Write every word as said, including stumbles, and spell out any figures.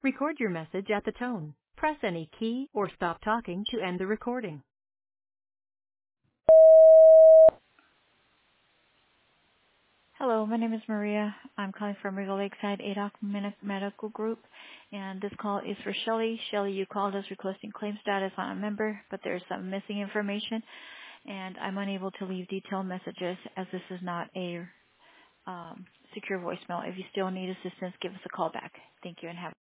Record your message at the tone. Press any key or stop talking to end the recording. Hello, my name is Maria. I'm calling from Regal Lakeside A D O C Med- Medical Group, and this call is for Shelly. Shelly, you called us requesting claim status on a member, but there's some missing information, and I'm unable to leave detailed messages as this is not a um, secure voicemail. If you still need assistance, give us a call back. Thank you and have